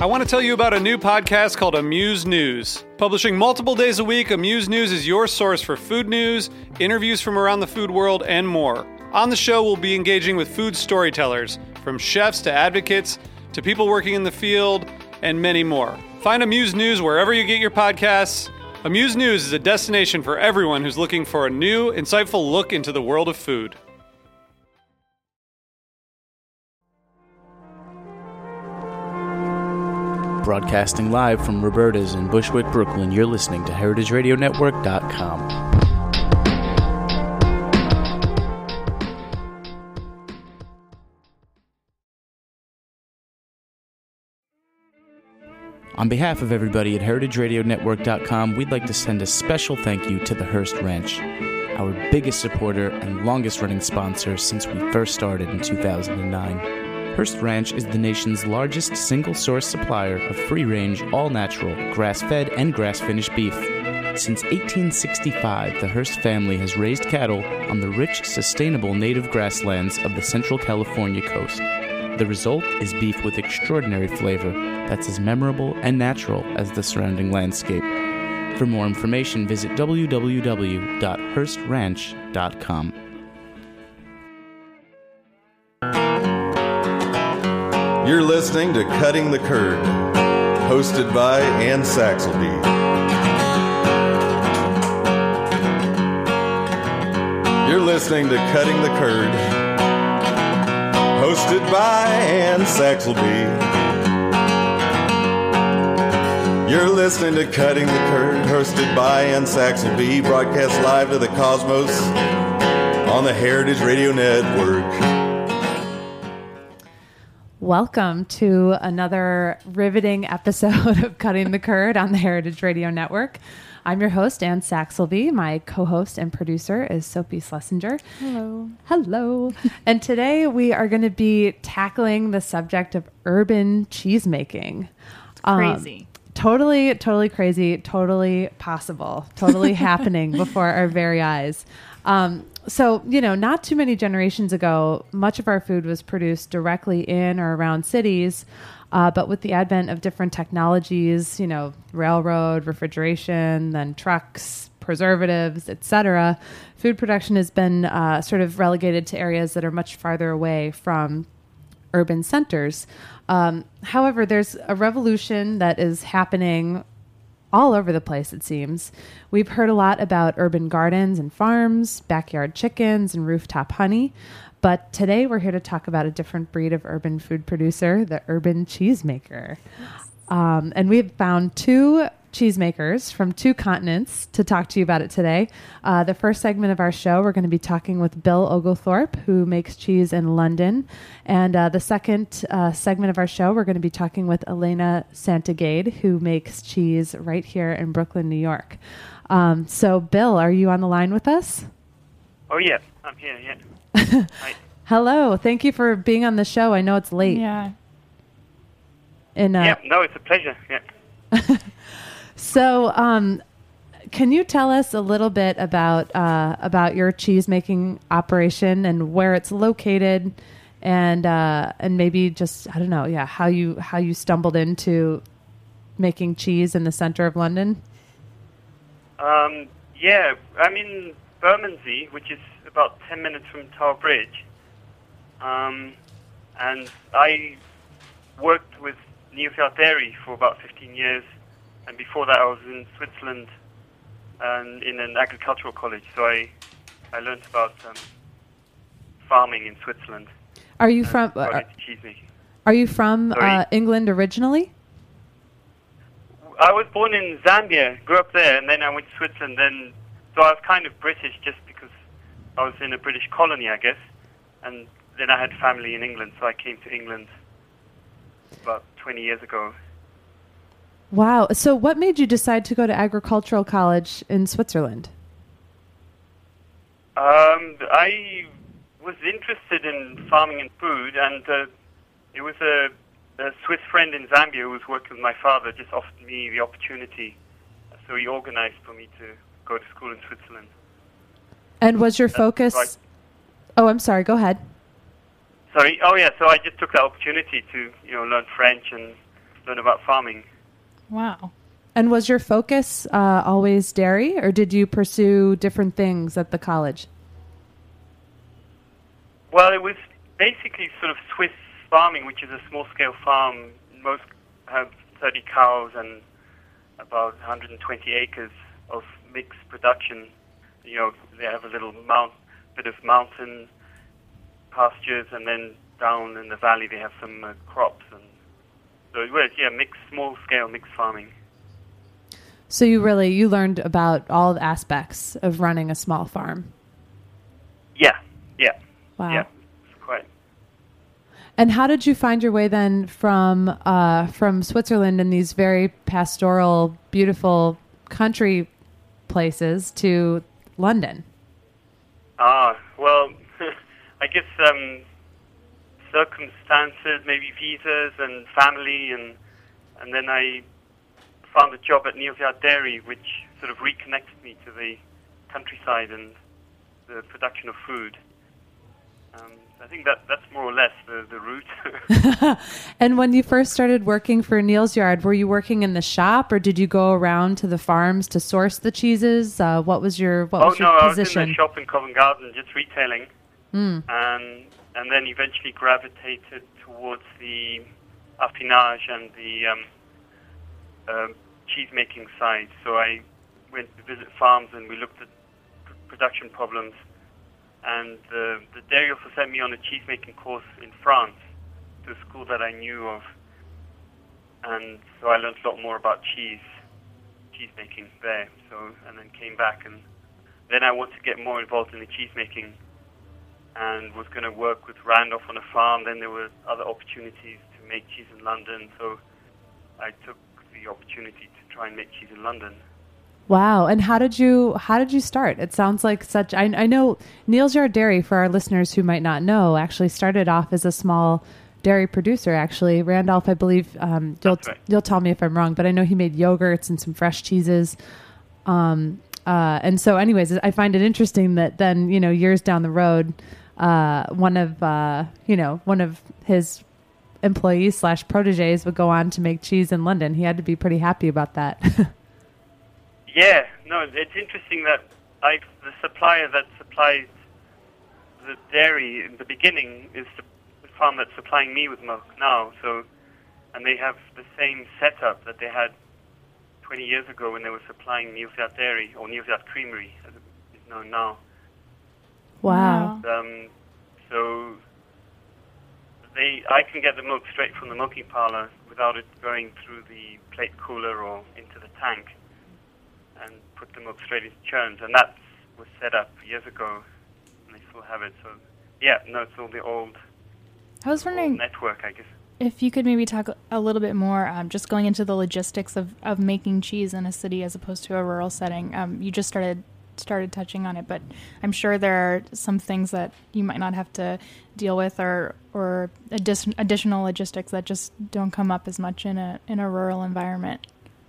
I want to tell you about a new podcast called Amuse News. Publishing multiple days a week, Amuse News is your source for food news, interviews from around the food world, and more. On the show, we'll be engaging with food storytellers, from chefs to advocates to people working in the field, and many more. Find Amuse News wherever you get your podcasts. Amuse News is a destination for everyone who's looking for a new, insightful look into the world of food. Broadcasting live from Roberta's in Bushwick, Brooklyn, you're listening to HeritageRadioNetwork.com. On behalf of everybody at HeritageRadioNetwork.com, we'd like to send a special thank you to the Hearst Ranch, our biggest supporter and longest-running sponsor since we first started in 2009. Hearst Ranch is the nation's largest single-source supplier of free-range, all-natural, grass-fed, and grass-finished beef. Since 1865, the Hearst family has raised cattle on the rich, sustainable native grasslands of the Central California coast. The result is beef with extraordinary flavor that's as memorable and natural as the surrounding landscape. For more information, visit www.hearstranch.com. You're listening to Cutting the Curd, hosted by Ann Saxelby. You're listening to Cutting the Curd, hosted by Ann Saxelby. You're listening to Cutting the Curd, hosted by Ann Saxelby, broadcast live to the cosmos on the Heritage Radio Network. Welcome to another riveting episode of Cutting the Curd on the Heritage Radio Network. I'm your host, Ann Saxelby. My co-host and producer is Sophie Schlesinger. Hello. Hello. And today we are going to be tackling the subject of urban cheesemaking. Crazy. Totally crazy, totally possible, totally happening before our very eyes. So, not too many generations ago, much of our food was produced directly in or around cities. But with the advent of different technologies, railroad, refrigeration, then trucks, preservatives, etc., food production has been sort of relegated to areas that are much farther away from urban centers. However, there's a revolution that is happening all over the place, it seems. We've heard a lot about urban gardens and farms, backyard chickens, and rooftop honey. But today we're here to talk about a different breed of urban food producer, the urban cheesemaker. And we've found two cheesemakers from two continents to talk to you about it today. The first segment of our show, we're going to be talking with Bill Oglethorpe, who makes cheese in London. And the second segment of our show, we're going to be talking with Elena Santagade, who makes cheese right here in Brooklyn, New York. So, Bill, are you on the line with us? Oh, yeah. I'm here, yeah. Hi. Hello. Thank you for being on the show. I know it's late. Yeah. It's a pleasure, yeah. So, can you tell us a little bit about your cheese making operation and where it's located, and maybe just how you stumbled into making cheese in the center of London? I'm in Bermondsey, which is about 10 minutes from Tower Bridge, and I worked with Neufeld Dairy for about 15 years. And before that, I was in Switzerland and in an agricultural college. So I learned about farming in Switzerland. Are you from? Are you from England originally? I was born in Zambia, grew up there, and then I went to Switzerland. So I was kind of British just because I was in a British colony, I guess. And then I had family in England, so I came to England about 20 years ago. Wow. So what made you decide to go to agricultural college in Switzerland? I was interested in farming and food, and it was a Swiss friend in Zambia who was working with my father just offered me the opportunity. So he organized for me to go to school in Switzerland. And was your focus... Right. Oh, I'm sorry. Go ahead. Sorry. Oh, yeah. So I just took that opportunity to, learn French and learn about farming. Wow. And was your focus always dairy, or did you pursue different things at the college? Well, it was basically sort of Swiss farming, which is a small-scale farm. Most have 30 cows and about 120 acres of mixed production. You know, they have a little bit of mountain pastures, and then down in the valley they have some crops. And so it was, small-scale mixed farming. So you learned about all the aspects of running a small farm. Yeah. Wow. Yeah, it's quite. And how did you find your way then from Switzerland and these very pastoral, beautiful country places to London? Well, I guess circumstances, maybe visas and family, and then I found a job at Neal's Yard Dairy, which sort of reconnected me to the countryside and the production of food. I think that's more or less the route. And when you first started working for Neal's Yard, were you working in the shop, or did you go around to the farms to source the cheeses? What was your position? I was in the shop in Covent Garden, just retailing, and then eventually gravitated towards the affinage and the cheese-making side. So I went to visit farms and we looked at production problems. And the dairy also sent me on a cheese-making course in France to a school that I knew of. And so I learned a lot more about cheese-making there. And then came back, and then I wanted to get more involved in the cheese-making and was going to work with Randolph on a farm. Then there were other opportunities to make cheese in London, so I took the opportunity to try and make cheese in London. Wow. And how did you start? It sounds like I know Neal's Yard Dairy, for our listeners who might not know, actually started off as a small dairy producer, actually. Randolph, I believe, you'll tell me if I'm wrong, but I know he made yogurts and some fresh cheeses. And so anyways, I find it interesting that then, years down the road, one of his employees / proteges would go on to make cheese in London. He had to be pretty happy about that. Yeah, no, it's interesting that the supplier that supplies the dairy in the beginning is the farm that's supplying me with milk now. So, and they have the same setup that they had 20 years ago when they were supplying Neal's Yard Dairy, or Neal's Yard Creamery, as it is known now. Wow. So I can get the milk straight from the milking parlor without it going through the plate cooler or into the tank, and put the milk straight into churns. And that was set up years ago, and they still have it. So, it's all the old I was wondering network, I guess. If you could maybe talk a little bit more, just going into the logistics of making cheese in a city as opposed to a rural setting. You just started touching on it, but I'm sure there are some things that you might not have to deal with, or additional logistics that just don't come up as much in a rural environment.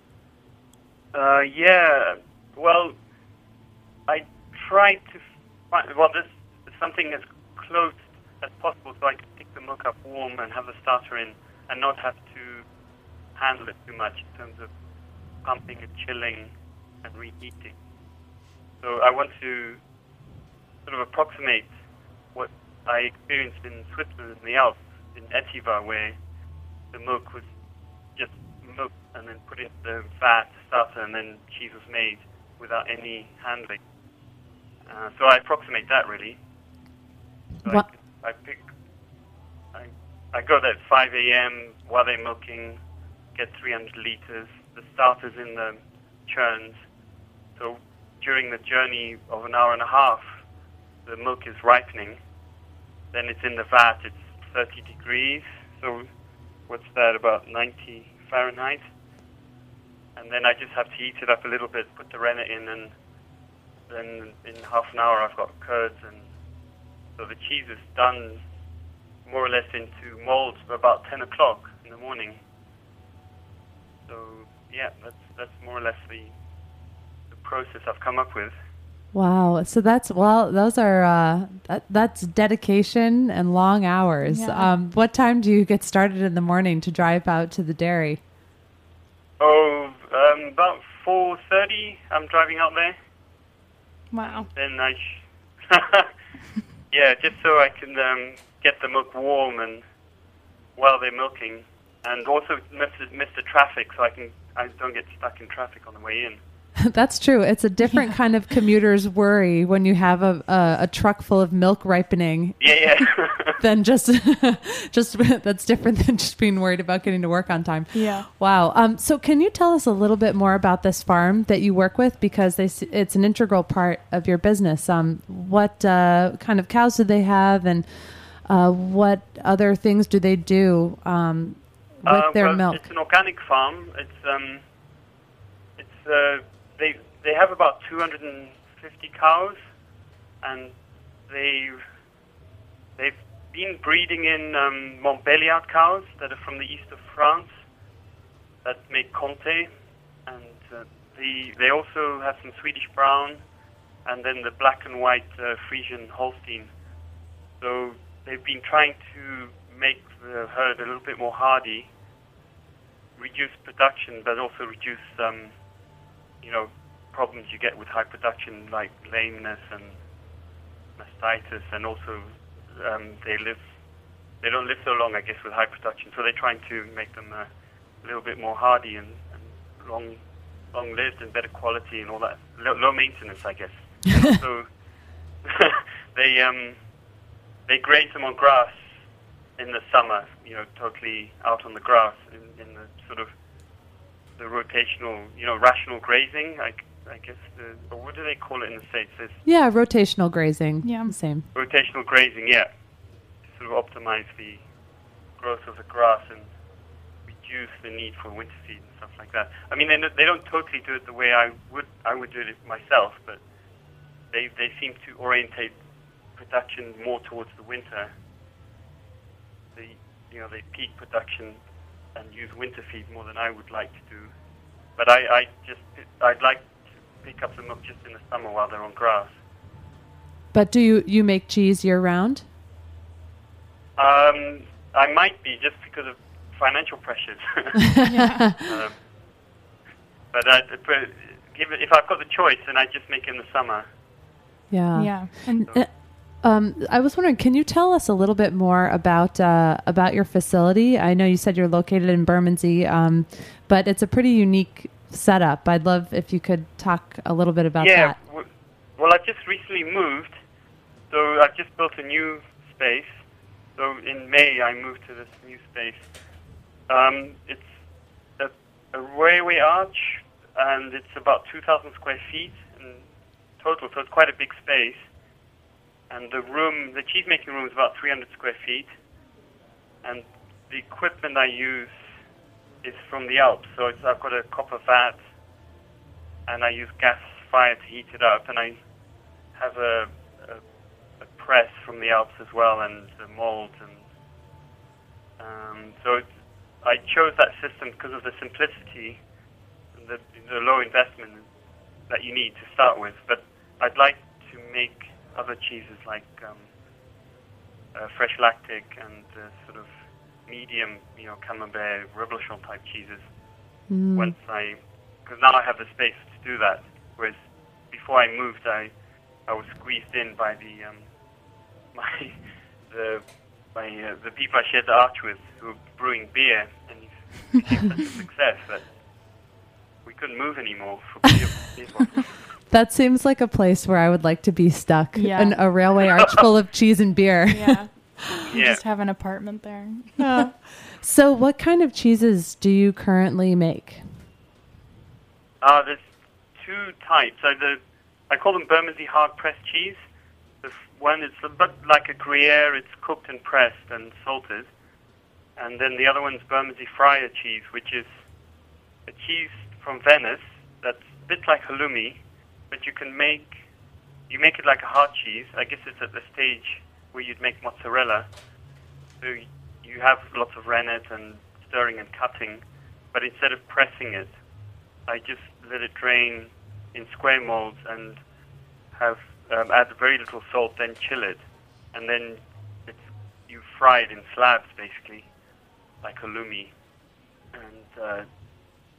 Well, I tried to find, this is something as close as possible so I could pick the milk up warm and have the starter in and not have to handle it too much in terms of pumping and chilling and reheating. So I want to sort of approximate what I experienced in Switzerland in the Alps, in Etiva, where the milk was just milk and then put it in the vat starter, and then cheese was made without any handling. So I approximate that, really. So I go there at 5 a.m. while they're milking, get 300 liters. The starter's in the churns. So during the journey of an hour and a half, the milk is ripening. Then it's in the vat. It's 30 degrees. So what's that, about 90 Fahrenheit? And then I just have to heat it up a little bit, put the rennet in, and then in half an hour I've got curds. And so the cheese is done more or less into molds by about 10 o'clock in the morning. So that's more or less the process I've come up with. Wow. So that's dedication and long hours. Yeah. What time do you get started in the morning to drive out to the dairy? About 4:30. I'm driving out there. Wow. Then yeah, just so I can get the milk warm and while they're milking, and also miss the traffic, so I don't get stuck in traffic on the way in. That's true. It's a different kind of commuter's worry when you have a truck full of milk ripening. Yeah. Than just that's different than just being worried about getting to work on time. Yeah. Wow. So can you tell us a little bit more about this farm that you work with, because it's an integral part of your business? What kind of cows do they have, and what other things do they do with their milk? It's an organic farm. They have about 250 cows, and they've been breeding in Montbéliard cows that are from the east of France that make Comté, and they also have some Swedish brown, and then the black and white Frisian Holstein. So they've been trying to make the herd a little bit more hardy, reduce production, but also reduce problems you get with high production, like lameness and mastitis, and also they don't live so long, I guess, with high production. So they're trying to make them a little bit more hardy and long-lived and better quality and all that. Low maintenance, I guess. So they graze them on grass in the summer, totally out on the grass in the sort of the rotational, rational grazing. I guess or what do they call it in the States? Yeah, rotational grazing. Yeah, same. Rotational grazing, yeah. To sort of optimize the growth of the grass and reduce the need for winter feed and stuff like that. I mean, they don't totally do it the way I would do it myself, but they seem to orientate production more towards the winter. They peak production and use winter feed more than I would like to do. But I'd like to pick up the milk just in the summer while they're on grass. But do you make cheese year round? I might be, just because of financial pressures. But if I've got the choice, then I just make it in the summer. Yeah. Yeah. And I was wondering, can you tell us a little bit more about your facility? I know you said you're located in Bermondsey, but it's a pretty unique setup. I'd love if you could talk a little bit about that. Yeah, well, I've just recently moved, so I've just built a new space. So in May, I moved to this new space. It's a railway arch, and it's about 2,000 square feet in total, so it's quite a big space. And the cheese-making room is about 300 square feet. And the equipment I use is from the Alps. So I've got a copper vat, and I use gas fire to heat it up. And I have a press from the Alps as well, and the mold. And so I chose that system because of the simplicity and the low investment that you need to start with. But I'd like to make other cheeses like fresh lactic and sort of medium, Camembert, Reblochon type cheeses. Because now I have the space to do that. Whereas before I moved, I was squeezed in by the people I shared the arch with, who were brewing beer, and it became such a success that we couldn't move anymore for beer bottles. That seems like a place where I would like to be stuck. Yeah. A railway arch full of cheese and beer. yeah. You Yeah. just have an apartment there. So what kind of cheeses do you currently make? There's two types. I call them Bermondsey hard-pressed cheese. The one is a bit like a Gruyere. It's cooked and pressed and salted. And then the other one's Bermondsey Fryer cheese, which is a cheese from Venice that's a bit like halloumi, but you make it like a hard cheese. I guess it's at the stage where you'd make mozzarella. So you have lots of rennet and stirring and cutting, but instead of pressing it, I just let it drain in square molds and have add very little salt, then chill it, and then you fry it in slabs, basically, like halloumi, and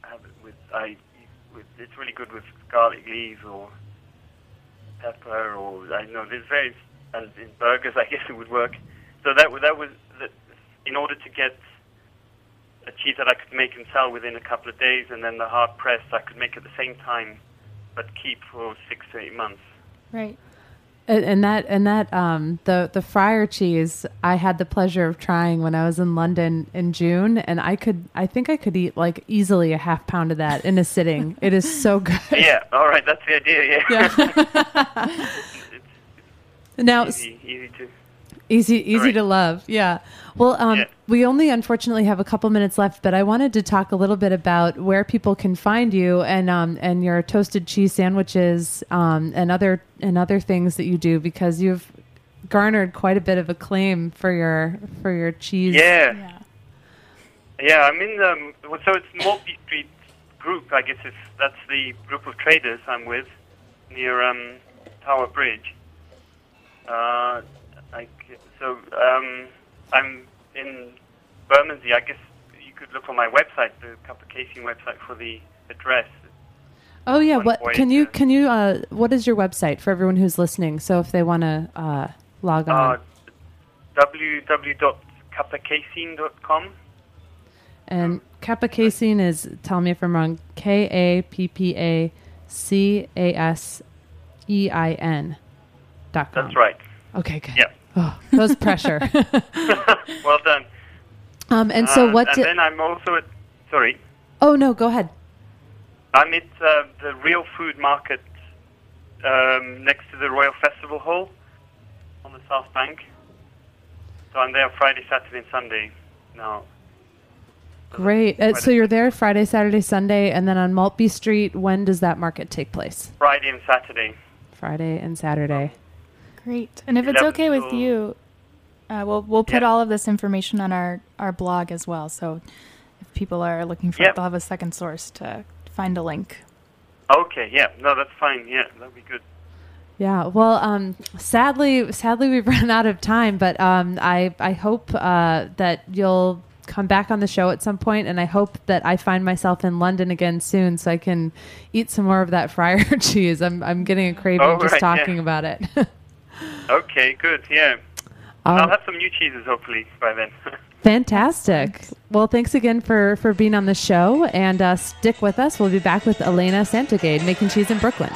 have it with it's really good with garlic leaves or pepper, or I know there's various, and in burgers I guess it would work. So that was in order to get a cheese that I could make and sell within a couple of days, and then the hard pressed I could make at the same time, but keep for 6 to 8 months. Right. And the fryer cheese I had the pleasure of trying when I was in London in June, and I think I could eat like easily a half pound of that in a sitting. It is so good. Yeah, all right, that's the idea. Yeah. Now easy to love. Yeah. Well, we only unfortunately have a couple minutes left, but I wanted to talk a little bit about where people can find you and your toasted cheese sandwiches and other things that you do, because you've garnered quite a bit of acclaim for your cheese. Yeah. I'm in so it's Maltby Street Group. I guess that's the group of traders I'm with near Tower Bridge. I'm in Bermondsey. I guess you could look on my website, the Cup of Casing website, for the address. Oh yeah, what can you what is your website for everyone who's listening? So if they want to log on, www.kappacasing.com. And Kappa Casing is, tell me if I'm wrong, KAPPACASEIN.com. That's right. Okay, good. Yeah. Oh, that was pressure. Well done. And so what? And then I'm also at. Sorry. Oh no, go ahead. I'm at the Real Food Market next to the Royal Festival Hall on the South Bank. So I'm there Friday, Saturday, and Sunday now. Great. So you're there Friday, Saturday, Sunday, and then on Maltby Street, when does that market take place? Friday and Saturday. Friday and Saturday. Great. And if it's okay with you, we'll put all of this information on our blog as well. So if people are looking for it, they'll have a second source to find a link. Okay, yeah. No, that's fine. Yeah, that'd be good. Yeah, well, sadly, we've run out of time, but I hope that you'll come back on the show at some point, and I hope that I find myself in London again soon so I can eat some more of that fryer cheese. I'm getting a craving just talking about it. Okay, good, yeah. I'll have some new cheeses, hopefully, by then. Fantastic. Well, thanks again for being on the show, and stick with us. We'll be back with Elena Santogade, Making Cheese in Brooklyn.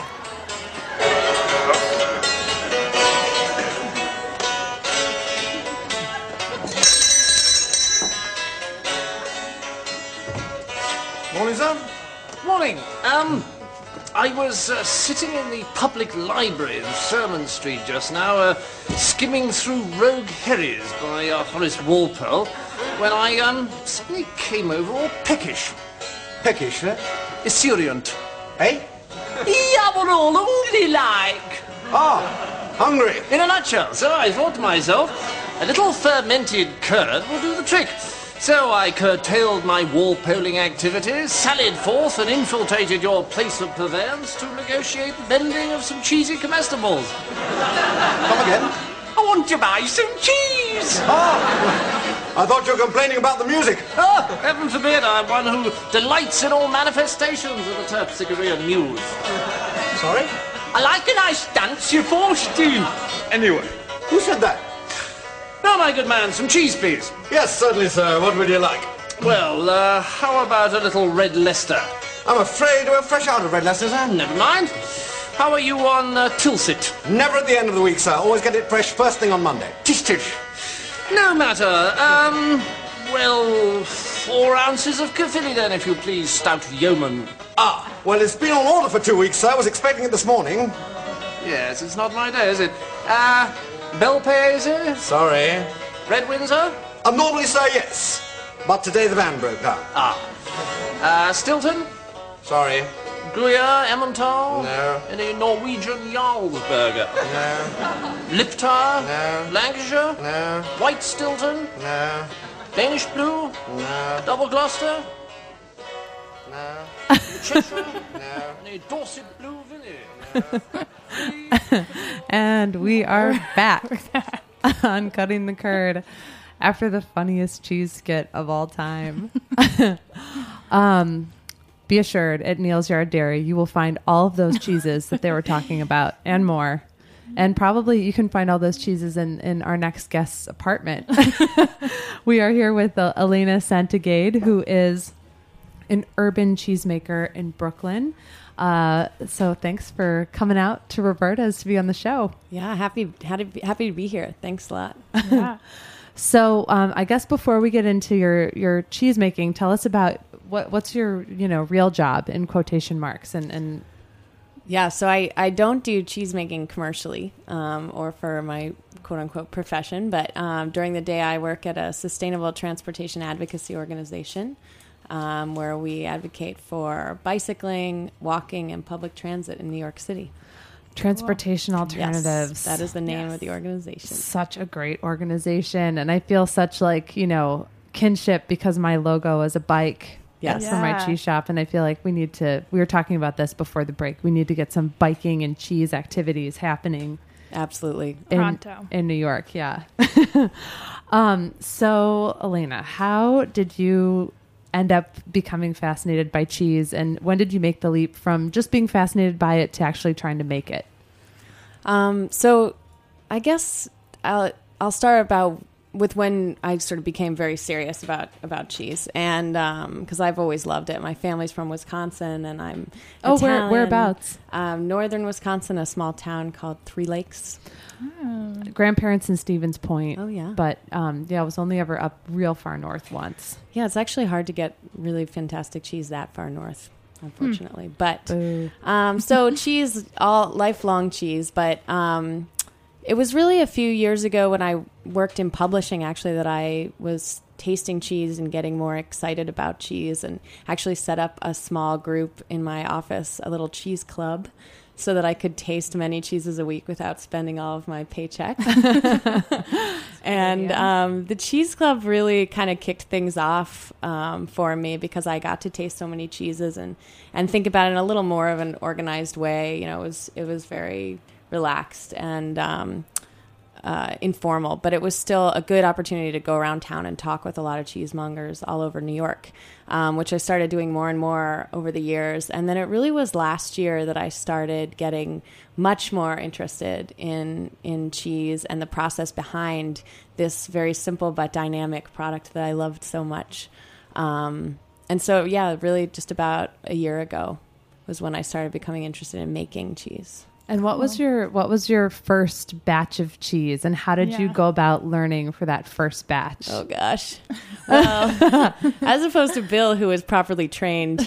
Morning, sir. Morning. I was sitting in the public library of Sherman Street just now, skimming through Rogue Herries by Horace Walpole, when I suddenly came over all peckish. Peckish, eh? Esurient. Eh? Yeah, we're all hungry like. Ah, hungry. In a nutshell, so I thought to myself, a little fermented curd will do the trick. So I curtailed my wall-polling activities, sallied forth and infiltrated your place of purveyance to negotiate the vending of some cheesy comestibles. Come again? I want to buy some cheese! Ah, I thought you were complaining about the music. Oh, heaven forbid, I'm one who delights in all manifestations of the Terpsichorean muse. Sorry? I like a nice dance, you're forced to. Anyway, who said that? Now, my good man, some cheese, please. Yes, certainly, sir. What would you like? Well, how about a little Red Leicester? I'm afraid we're fresh out of Red Leicester, sir. Never mind. How are you on Tilsit? Never at the end of the week, sir. Always get it fresh first thing on Monday. Tish. No matter. Well, 4 ounces of Caerphilly then, if you please, stout yeoman. Ah, well, it's been on order for 2 weeks, sir. I was expecting it this morning. Yes, it's not my day, is it? Belpay, is it? Sorry. Red Windsor? Normally, sir, yes. But today the van broke down. Stilton? Sorry. Gruyere, Emmental? No. Any Norwegian Jarlsberger? No. Liptar? No. Lancashire? No. White Stilton? No. Danish Blue? No. Double Gloucester? No. Cheshire? No. Any Dorset Blue Vinny? And we are back on Cutting the Curd after the funniest cheese skit of all time. be assured at Neal's Yard Dairy, you will find all of those cheeses that they were talking about and more. And probably you can find all those cheeses in our next guest's apartment. We are here with Elena Santagade, who is an urban cheesemaker in Brooklyn. So thanks for coming out to Roberta's to be on the show. Yeah, happy to be here. Thanks a lot. Yeah. So I guess before we get into your cheese making, tell us about what's your real job in quotation marks and Yeah, so I don't do cheese making commercially or for my quote unquote profession, but during the day I work at a sustainable transportation advocacy organization where we advocate for bicycling, walking, and public transit in New York City. Transportation Alternatives. Yes, that is the name of the organization. Such a great organization. And I feel such kinship because my logo is a bike. Yes. For my cheese shop. And I feel like we were talking about this before the break. We need to get some biking and cheese activities happening. Absolutely. Pronto. In New York. Yeah. So Elena, how did you end up becoming fascinated by cheese? And when did you make the leap from just being fascinated by it to actually trying to make it? So I guess I'll start with when I sort of became very serious about cheese, and because I've always loved it. My family's from Wisconsin, and I'm Italian. Whereabouts? Northern Wisconsin, a small town called Three Lakes. Grandparents in Stevens Point. Oh yeah, but I was only ever up real far north once. Yeah, it's actually hard to get really fantastic cheese that far north, unfortunately. But so cheese, all lifelong cheese, but. It was really a few years ago when I worked in publishing, actually, that I was tasting cheese and getting more excited about cheese, and actually set up a small group in my office, a little cheese club, so that I could taste many cheeses a week without spending all of my paycheck. And the cheese club really kind of kicked things off for me because I got to taste so many cheeses and think about it in a little more of an organized way. It was very relaxed and informal, but it was still a good opportunity to go around town and talk with a lot of cheesemongers all over New York, which I started doing more and more over the years. And then it really was last year that I started getting much more interested in cheese and the process behind this very simple but dynamic product that I loved so much. And so, really just about a year ago was when I started becoming interested in making cheese. And what was your first batch of cheese, and how did you go about learning for that first batch? Oh gosh. Well, as opposed to Bill, who was properly trained,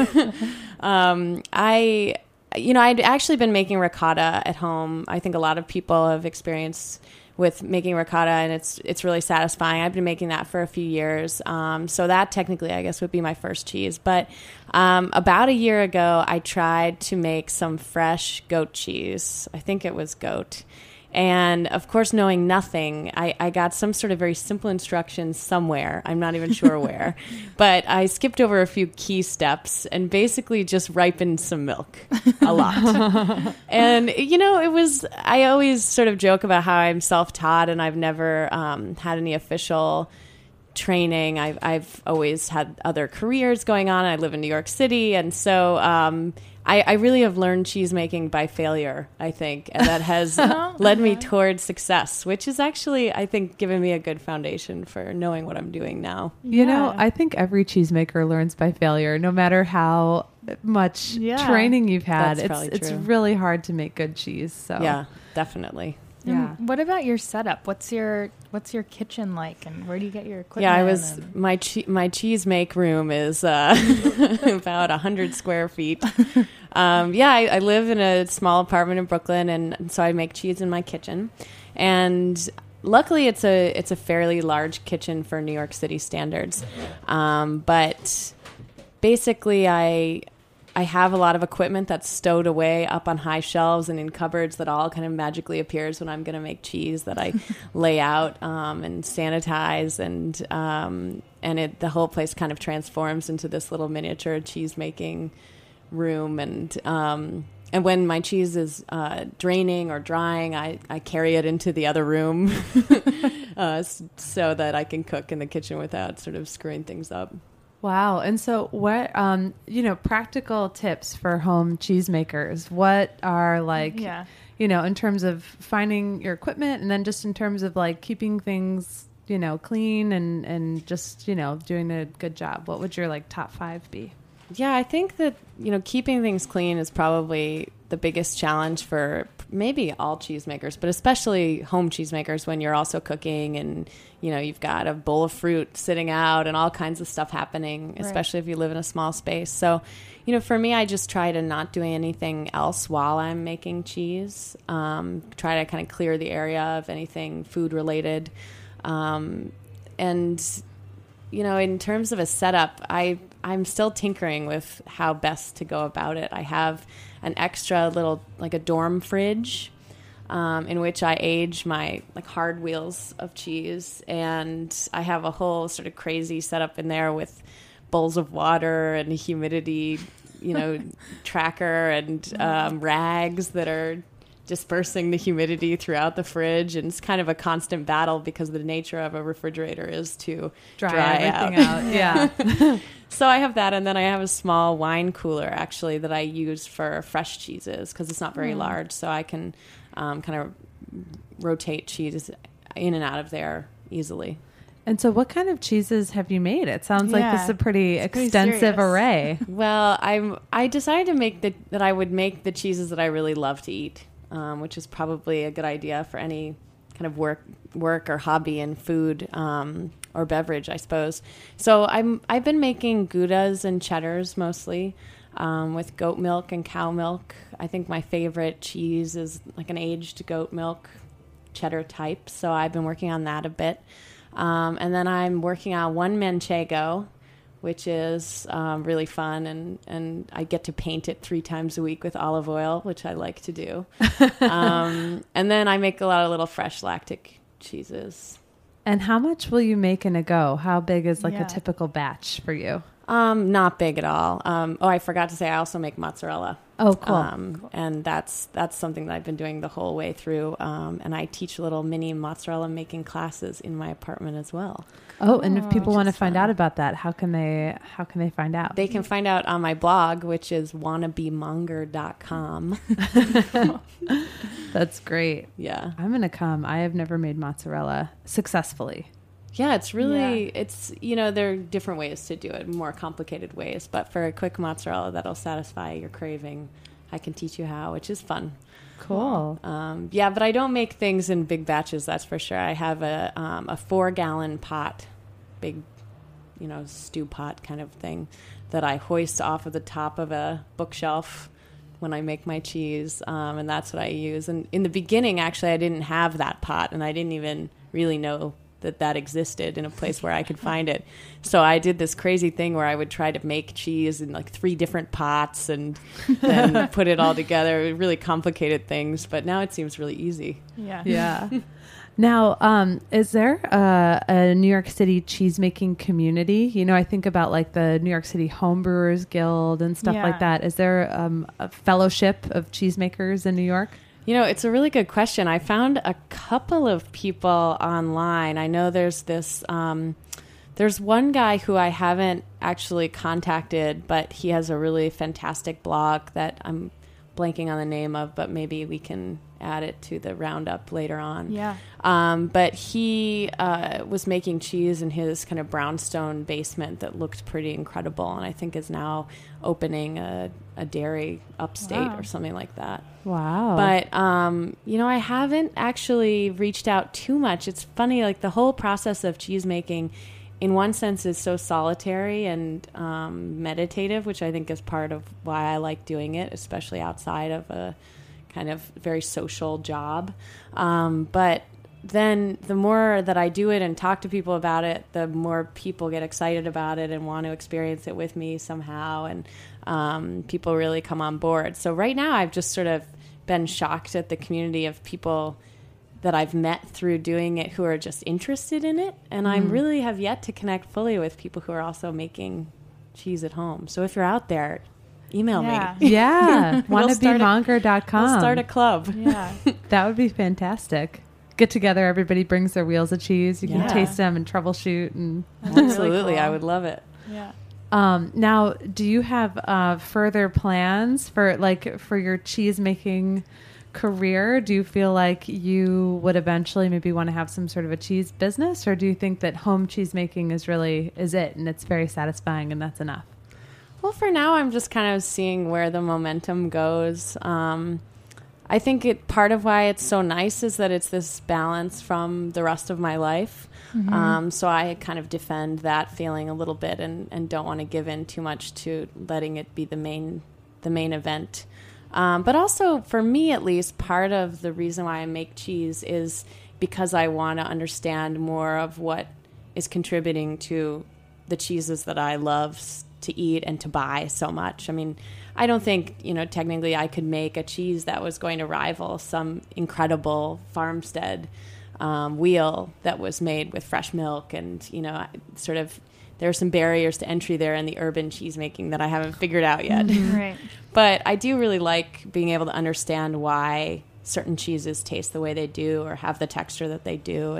I'd actually been making ricotta at home. I think a lot of people have experience with making ricotta, and it's really satisfying. I've been making that for a few years. So that technically, I guess, would be my first cheese. But about a year ago, I tried to make some fresh goat cheese. I think it was goat. And of course, knowing nothing, I got some sort of very simple instructions somewhere. I'm not even sure where. But I skipped over a few key steps and basically just ripened some milk a lot. And, I always sort of joke about how I'm self-taught and I've never had any official training. I've always had other careers going on. I live in New York City. And so I really have learned cheese making by failure, I think, and that has led me towards success, which is actually, I think, given me a good foundation for knowing what I'm doing now. I think every cheesemaker learns by failure, no matter how much training you've had. It's really hard to make good cheese. So yeah, definitely. Yeah. What about your setup? What's your kitchen like, and where do you get your equipment? Yeah, my cheese make room is about 100 square feet. I live in a small apartment in Brooklyn, and so I make cheese in my kitchen. And luckily, it's a fairly large kitchen for New York City standards. But basically, I have a lot of equipment that's stowed away up on high shelves and in cupboards that all kind of magically appears when I'm going to make cheese that I lay out and sanitize, and the whole place kind of transforms into this little miniature cheese making room. And when my cheese is draining or drying, I carry it into the other room so that I can cook in the kitchen without sort of screwing things up. Wow. And so what, practical tips for home cheesemakers? What are in terms of finding your equipment, and then just in terms of like keeping things, clean and just, doing a good job? What would your like top 5 be? Yeah, I think that, keeping things clean is probably the biggest challenge for maybe all cheesemakers, but especially home cheesemakers when you're also cooking and, you've got a bowl of fruit sitting out and all kinds of stuff happening, especially if you live in a small space. So, for me, I just try to not do anything else while I'm making cheese. Try to kind of clear the area of anything food related. And, in terms of a setup, I'm still tinkering with how best to go about it. I have an extra little, like a dorm fridge, in which I age my like hard wheels of cheese. And I have a whole sort of crazy setup in there with bowls of water and a humidity, tracker and rags that are dispersing the humidity throughout the fridge. And it's kind of a constant battle because the nature of a refrigerator is to dry everything out. Yeah. So I have that, and then I have a small wine cooler, actually, that I use for fresh cheeses because it's not very large, so I can kind of rotate cheese in and out of there easily. And so what kind of cheeses have you made? It sounds like this is a pretty extensive array. Well, I decided to that I would make the cheeses that I really love to eat, which is probably a good idea for any kind of work or hobby in food or beverage, I suppose. So I've been making Goudas and cheddars mostly with goat milk and cow milk. I think my favorite cheese is like an aged goat milk cheddar type. So I've been working on that a bit. And then I'm working on one manchego, which is really fun, and I get to paint it 3 times a week with olive oil, which I like to do. And then I make a lot of little fresh lactic cheeses. And how much will you make in a go? How big is like a typical batch for you? Not big at all. I forgot to say I also make mozzarella. Oh, cool. And that's something that I've been doing the whole way through. And I teach little mini mozzarella making classes in my apartment as well. Oh, and if people want to find out about that, how can they find out? They can find out on my blog, which is wannabemonger.com. That's great. Yeah. I'm going to come. I have never made mozzarella successfully. Yeah, it's really, it's, there are different ways to do it, more complicated ways. But for a quick mozzarella that'll satisfy your craving, I can teach you how, which is fun. Cool. But I don't make things in big batches, that's for sure. I have a 4-gallon pot, big, stew pot kind of thing that I hoist off of the top of a bookshelf when I make my cheese, and that's what I use. And in the beginning, actually, I didn't have that pot, and I didn't even really know that existed in a place where I could find it. So I did this crazy thing where I would try to make cheese in like 3 different pots and then put it all together. Really complicated things, but now it seems really easy. Yeah. Now, is there a New York City cheesemaking community? I think about like the New York City Homebrewers Guild and stuff like that. Is there a fellowship of cheesemakers in New York? It's a really good question. I found a couple of people online. I know there's this, there's one guy who I haven't actually contacted, but he has a really fantastic blog that I'm blanking on the name of, but maybe we can add it to the roundup later on. Yeah. But he was making cheese in his kind of brownstone basement that looked pretty incredible, and I think is now opening a dairy upstate or something like that. Wow. But, I haven't actually reached out too much. It's funny, like the whole process of cheese making in one sense is so solitary and meditative, which I think is part of why I like doing it, especially outside of a kind of very social job. But then the more that I do it and talk to people about it, the more people get excited about it and want to experience it with me somehow. And people really come on board. So right now I've just sort of been shocked at the community of people that I've met through doing it who are just interested in it. And I really have yet to connect fully with people who are also making cheese at home. So if you're out there, email me. Yeah. wannabemonger.com. We'll start a club. Yeah. That would be fantastic. Get together, everybody brings their wheels of cheese. You can taste them and troubleshoot. And Absolutely. Really cool. I would love it. Yeah. Now, do you have further plans for your cheese making career? Do you feel like you would eventually maybe want to have some sort of a cheese business, or do you think that home cheese making is it and it's very satisfying and that's enough? Well, for now, I'm just kind of seeing where the momentum goes. I think part of why it's so nice is that it's this balance from the rest of my life. So I kind of defend that feeling a little bit and don't want to give in too much to letting it be the main event. But also, for me at least, part of the reason why I make cheese is because I want to understand more of what is contributing to the cheeses that I love to eat and to buy so much. I mean, I don't think, technically I could make a cheese that was going to rival some incredible farmstead wheel that was made with fresh milk. And, sort of there are some barriers to entry there in the urban cheese making that I haven't figured out yet. Right. But I do really like being able to understand why certain cheeses taste the way they do or have the texture that they do.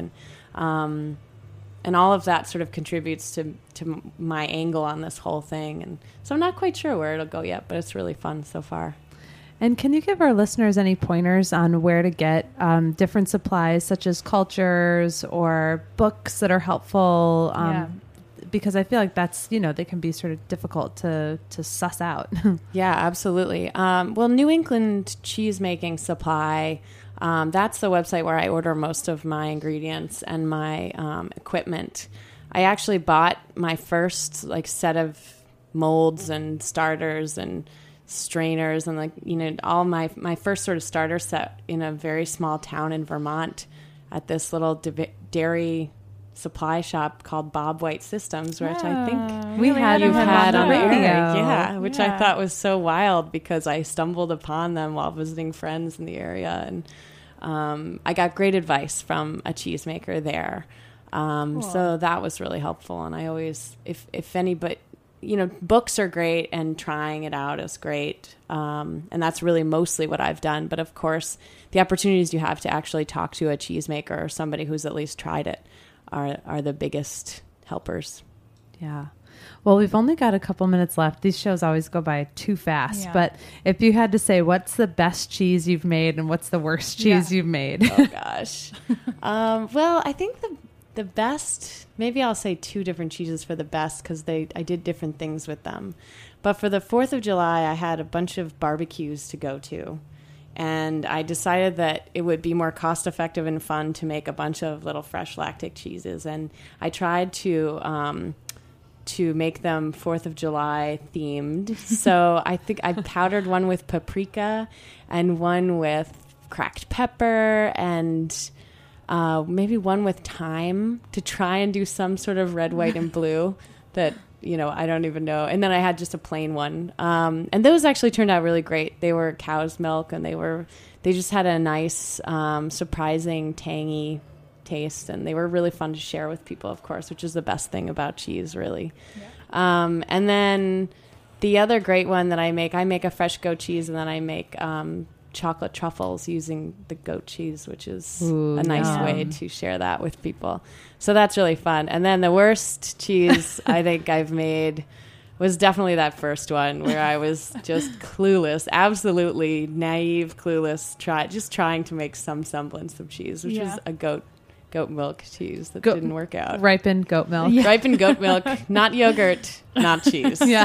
And all of that sort of contributes to my angle on this whole thing. And so I'm not quite sure where it'll go yet, but it's really fun so far. And can you give our listeners any pointers on where to get different supplies, such as cultures or books that are helpful? Because I feel like that's, they can be sort of difficult to suss out. Yeah, absolutely. Well, New England Cheesemaking Supply, that's the website where I order most of my ingredients and my equipment. I actually bought my first set of molds and starters and strainers and all my first sort of starter set in a very small town in Vermont at this little dairy supply shop called Bob White Systems, which I think you've had on the radio. Yeah, which I thought was so wild because I stumbled upon them while visiting friends in the area, and I got great advice from a cheesemaker there. Cool. So that was really helpful. And I always, if anybody, books are great and trying it out is great. And that's really mostly what I've done. But of course, the opportunities you have to actually talk to a cheesemaker or somebody who's at least tried it are the biggest helpers. Yeah. Well, we've only got a couple minutes left. These shows always go by too fast. Yeah. But if you had to say, what's the best cheese you've made and what's the worst cheese you've made? Oh, gosh. Well, I think the best, maybe I'll say two different cheeses for the best because I did different things with them. But for the 4th of July, I had a bunch of barbecues to go to. And I decided that it would be more cost-effective and fun to make a bunch of little fresh lactic cheeses. And I tried to make them 4th of July themed. So I think I powdered one with paprika and one with cracked pepper and maybe one with thyme to try and do some sort of red, white, and blue that, I don't even know. And then I had just a plain one. And those actually turned out really great. They were cow's milk and they just had a nice, surprising, tangy taste, and they were really fun to share with people, of course, which is the best thing about cheese, really. Yeah. And then the other great one that I make a fresh goat cheese, and then I make chocolate truffles using the goat cheese, which is a nice way to share that with people. So that's really fun. And then the worst cheese I think I've made was definitely that first one where I was just clueless, absolutely naive, clueless, trying to make some semblance of cheese, which is a goat milk cheese that didn't work out. Ripened goat milk. Yeah. Ripened goat milk, not yogurt, not cheese. Yeah.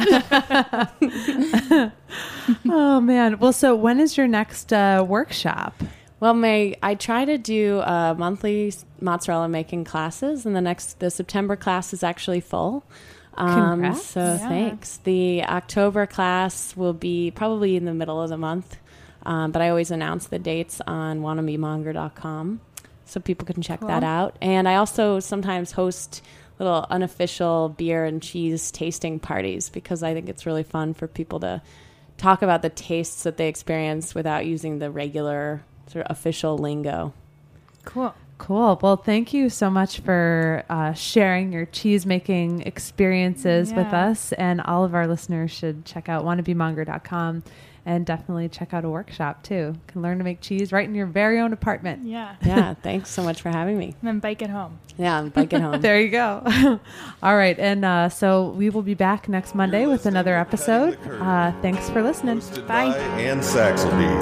Oh, man. Well, so when is your next workshop? Well, I try to do monthly mozzarella making classes, and the September class is actually full. Thanks. The October class will be probably in the middle of the month, but I always announce the dates on wannabemonger.com. So people can check that out. And I also sometimes host little unofficial beer and cheese tasting parties because I think it's really fun for people to talk about the tastes that they experience without using the regular sort of official lingo. Cool. Cool. Well, thank you so much for sharing your cheese-making experiences with us. And all of our listeners should check out wannabemonger.com and definitely check out a workshop, too. You can learn to make cheese right in your very own apartment. Yeah, thanks so much for having me. And then bike it home. Yeah, bike it home. There you go. All right. And so we will be back next Monday with another episode. Thanks for listening. Bye. Ann Saxelby.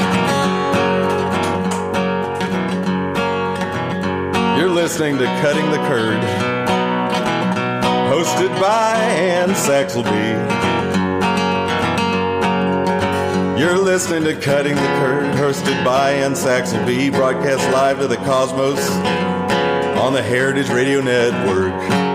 You're listening to Cutting the Curd, hosted by Ann Saxelby. You're listening to Cutting the Curd, hosted by Ann Saxelby, broadcast live to the cosmos on the Heritage Radio Network.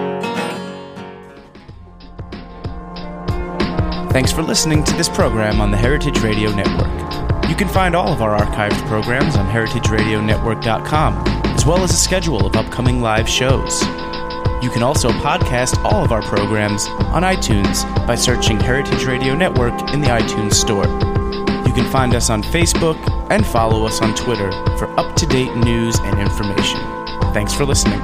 Thanks for listening to this program on the Heritage Radio Network. You can find all of our archived programs on heritageradionetwork.com, as well as a schedule of upcoming live shows. You can also podcast all of our programs on iTunes by searching Heritage Radio Network in the iTunes Store. You can find us on Facebook and follow us on Twitter for up-to-date news and information. Thanks for listening.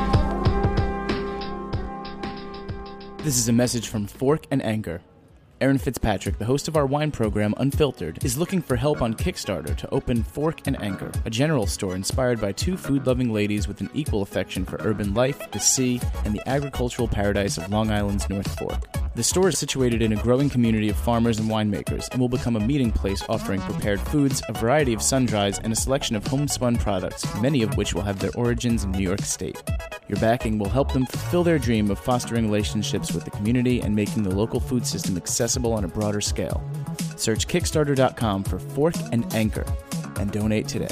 This is a message from Fork and Anchor. Aaron Fitzpatrick, the host of our wine program Unfiltered, is looking for help on Kickstarter to open Fork and Anchor, a general store inspired by two food-loving ladies with an equal affection for urban life, the sea, and the agricultural paradise of Long Island's North Fork. The store is situated in a growing community of farmers and winemakers and will become a meeting place offering prepared foods, a variety of sun-dries, and a selection of homespun products, many of which will have their origins in New York State. Your backing will help them fulfill their dream of fostering relationships with the community and making the local food system accessible on a broader scale. Search Kickstarter.com for Fork and Anchor and donate today.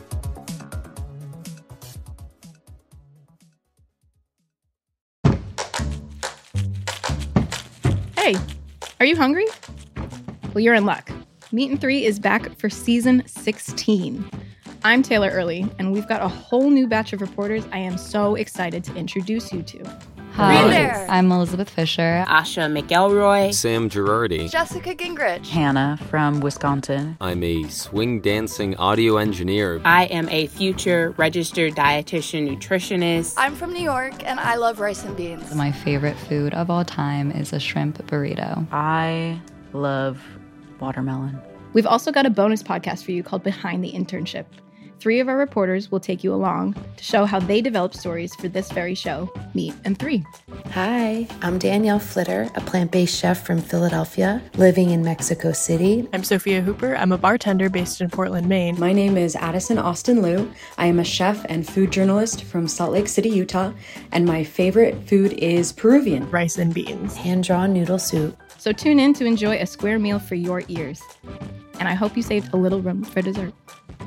Hey, are you hungry? Well, you're in luck. Meat and 3 is back for season 16. I'm Taylor Early, and we've got a whole new batch of reporters I am so excited to introduce you to. Hi, I'm Elizabeth Fisher. Asha McElroy. Sam Girardi. Jessica Gingrich. Hannah from Wisconsin. I'm a swing dancing audio engineer. I am a future registered dietitian nutritionist. I'm from New York, and I love rice and beans. My favorite food of all time is a shrimp burrito. I love watermelon. We've also got a bonus podcast for you called Behind the Internship. 3 of our reporters will take you along to show how they developed stories for this very show, Meat and 3. Hi, I'm Danielle Flitter, a plant-based chef from Philadelphia, living in Mexico City. I'm Sophia Hooper. I'm a bartender based in Portland, Maine. My name is Addison Austin Liu. I am a chef and food journalist from Salt Lake City, Utah, and my favorite food is Peruvian. Rice and beans. Hand-drawn noodle soup. So tune in to enjoy a square meal for your ears. And I hope you saved a little room for dessert.